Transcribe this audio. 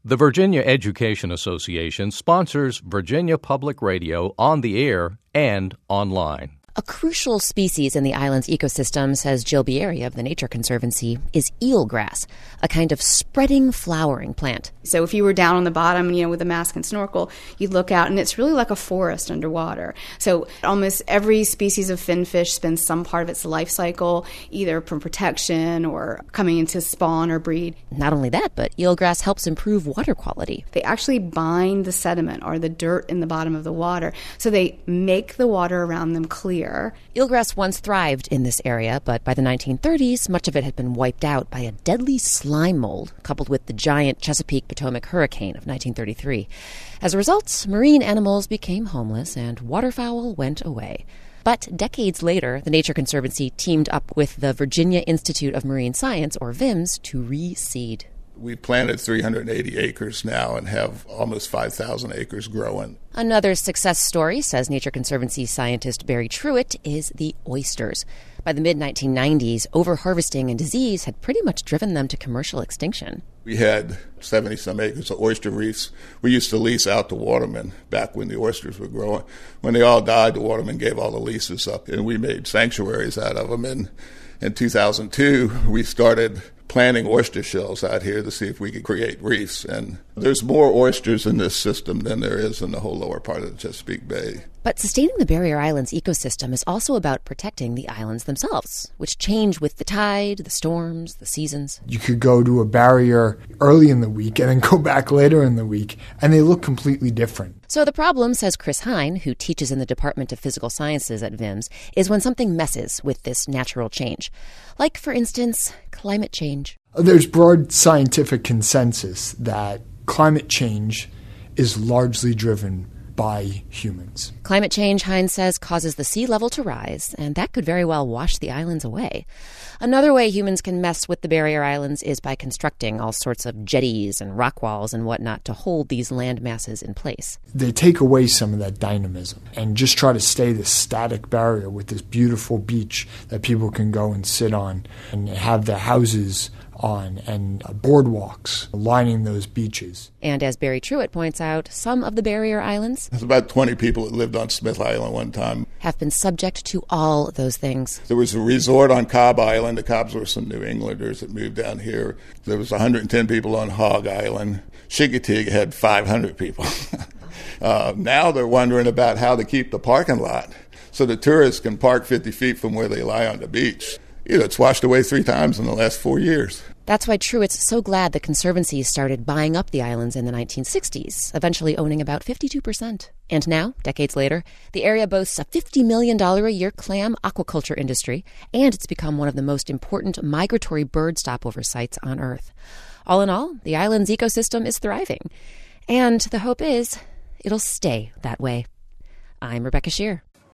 The Virginia Education Association sponsors Virginia Public Radio on the air and online. A crucial species in the island's ecosystem, says Jill Bieri of the Nature Conservancy, is eelgrass, a kind of spreading flowering plant. So if you were down on the bottom, with a mask and snorkel, you'd look out and it's really like a forest underwater. So almost every species of finfish spends some part of its life cycle either from protection or coming into spawn or breed. Not only that, but eelgrass helps improve water quality. They actually bind the sediment or the dirt in the bottom of the water, so they make the water around them clear. Eelgrass once thrived in this area, but by the 1930s, much of it had been wiped out by a deadly slime mold, coupled with the giant Chesapeake-Potomac hurricane of 1933. As a result, marine animals became homeless and waterfowl went away. But decades later, the Nature Conservancy teamed up with the Virginia Institute of Marine Science, or VIMS, to reseed. We've planted 380 acres now and have almost 5,000 acres growing. Another success story, says Nature Conservancy scientist Barry Truitt, is the oysters. By the mid-1990s, overharvesting and disease had pretty much driven them to commercial extinction. We had 70-some acres of oyster reefs. We used to lease out to watermen back when the oysters were growing. When they all died, the watermen gave all the leases up, and we made sanctuaries out of them. And in 2002, we started planting oyster shells out here to see if we could create reefs. And there's more oysters in this system than there is in the whole lower part of the Chesapeake Bay. But sustaining the Barrier Islands ecosystem is also about protecting the islands themselves, which change with the tide, the storms, the seasons. You could go to a barrier early in the week and then go back later in the week, and they look completely different. So the problem, says Chris Hine, who teaches in the Department of Physical Sciences at VIMS, is when something messes with this natural change. Like, for instance, climate change. There's broad scientific consensus that climate change is largely driven by humans. Climate change, Hines says, causes the sea level to rise, and that could very well wash the islands away. Another way humans can mess with the Barrier Islands is by constructing all sorts of jetties and rock walls and whatnot to hold these land masses in place. They take away some of that dynamism and just try to stay this static barrier with this beautiful beach that people can go and sit on and have their houses on and boardwalks lining those beaches. And as Barry Truitt points out, some of the Barrier Islands, There's about 20 people that lived on Smith Island one time, have been subject to all those things. There was a resort on Cobb Island. The Cobbs were some New Englanders that moved down here. There was 110 people on Hog Island. Chincoteague had 500 people. Now they're wondering about how to keep the parking lot so the tourists can park 50 feet from where they lie on the beach. It's washed away 3 times in the last 4 years. That's why Truitt's so glad the Conservancy started buying up the islands in the 1960s, eventually owning about 52%. And now, decades later, the area boasts a $50 million a year clam aquaculture industry, and it's become one of the most important migratory bird stopover sites on Earth. All in all, the island's ecosystem is thriving. And the hope is it'll stay that way. I'm Rebecca Shear.